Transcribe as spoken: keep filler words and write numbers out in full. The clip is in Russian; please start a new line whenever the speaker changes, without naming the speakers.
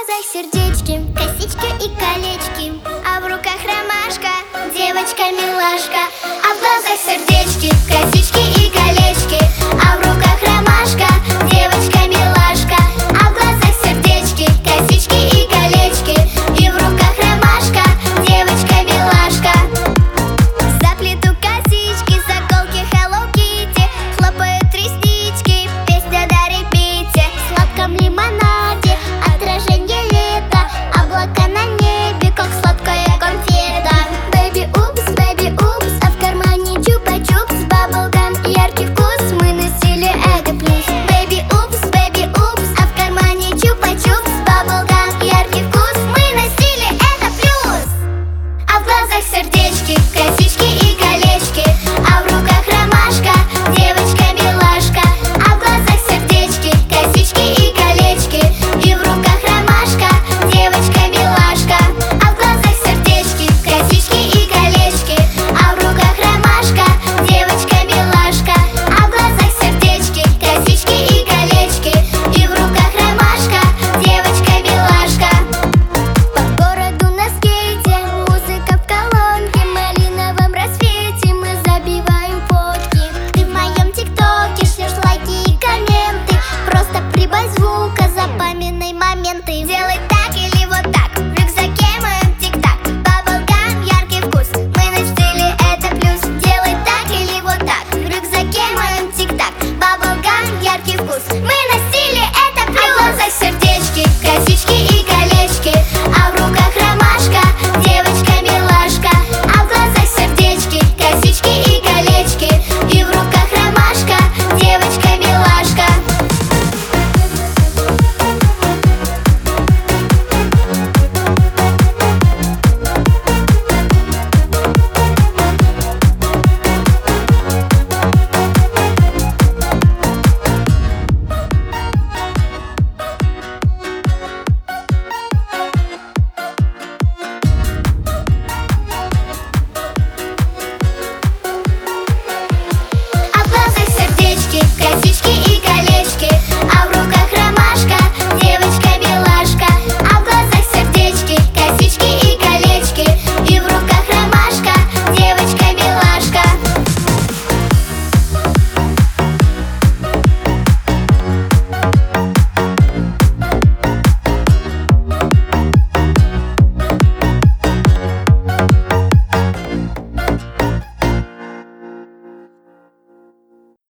глазах сердечки, косички и колечки, а в руках ромашка, девочка-милашка. А в глазах сердечки, косички и колечки, а в руках ромашка, девочка-милашка. А в глазах сердечки, косички и колечки, и в руках ромашка, девочка-милашка. Заплету косички, заколки Hello Kitty, хлопают реснички, песня на репите. В сладком лимонаде отражение лета, облака на небе, как сладкая конфета. Baby упс, baby упс, а в кармане чупа-чупс, баблгам, яркий вкус, мы на стиле это плюс. Baby упс, baby упс, а в кармане чупа-чупс, баблгам, яркий вкус, мы на стиле это плюс. А в глазах сердечки, косички и колечки, а в руках ромашка, девочка-милашка. А в глазах сердечки, косички и колечки, и в руках ромашка, девочка-милашка. А в глазах сердечки, косички и колечки, а в руках ромашка, девочка-милашка. А в глазах сердечки, косички и колечки, и в руках ромашка, девочка-милашка. По городу на скейте, музыка в колонке, в малиновом рассвете мы забиваем фотки. Ты в моем тиктоке шлешь лайки и комменты, просто прибавь звука, запоминай моменты. Делай